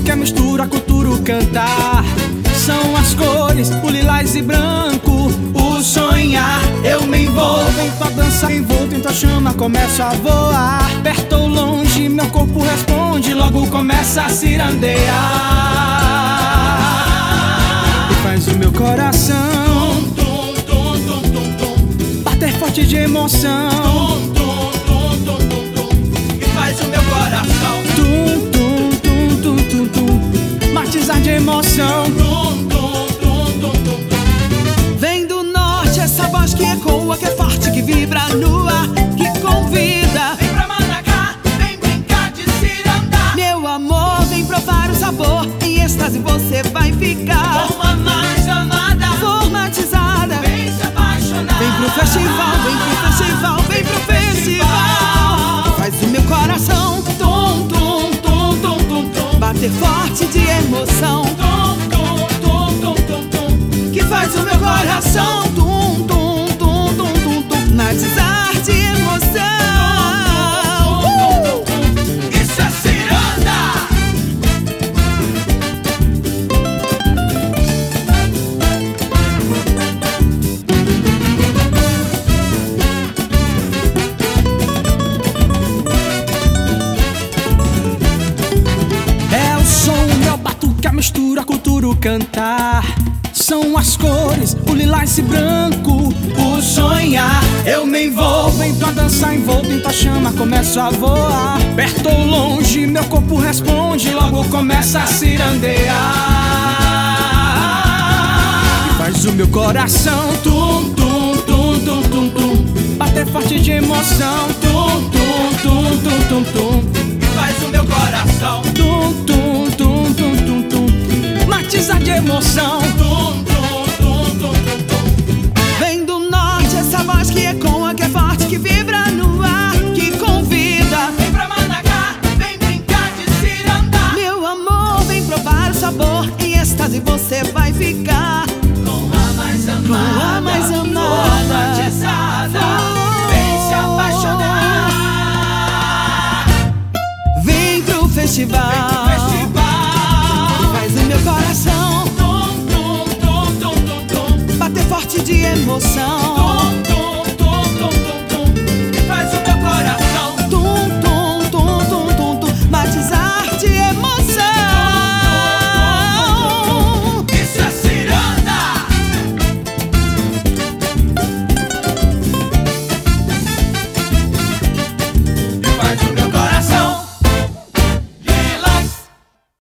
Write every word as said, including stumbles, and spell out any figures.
batuque, a mistura, cultura, o cantar. São as cores, o lilás e branco, o sonhar. Eu me envolvo em tua dança, envolto em tua chama, começo a voar. Perto ou longe, meu corpo responde, logo começa a cirandear. E faz o meu coração tum, tum, tum, tum, tum, bater forte de emoção. Tum, tum, tum, tum, tum, tum. E faz o meu coração tum, tum, tum, tum, tum, tum, matizar de emoção. Tum, tum, tum, tum, tum, tum. Vem do norte essa voz que ecoa, que é forte, que vibra no ar, que convida. Vem pra Manacá, vem brincar de cirandar. Meu amor, vem provar o sabor, em êxtase você vai ficar. Como a mais amada, formatizada. Vem se apaixonar. Vem pro festival, vem pro festival, vem pro festival. Faz o meu coração tum, tum, tum, tum, tum, tum, bater forte de emoção. Tum, tum, tum, tum, tum, tum, que faz o meu coração tum, tum, tum, tum, tum, tum, matizar de emoção. Uh! Isso é ciranda! É o som, meu batuque, a mistura, cultura, o cantar. São as cores, o lilás e branco, o sonhar. Eu me envolvo em tua dança, envolto em tua chama, começo a voar. Perto ou longe, meu corpo responde, logo começa a cirandear. E faz o meu coração tum, tum, tum, tum, tum, tum, bater forte de emoção. Tum, tum, tum, tum, tum, tum, e faz o meu coração tum, tum, tum, tum, tum, tum, matizar de emoção. Que ecoa, que é forte, que vibra no ar, que convida. Vem pra Manacá, vem brincar de cirandar. Meu amor, vem provar o sabor, em êxtase você vai ficar. Com a mais amada, com a mais amada, formatizada. Oh, vem se apaixonar. Vem pro festival, vem pro festival. Faz o meu coração tum, tum, tum, tum, tum, tum, bater forte de emoção.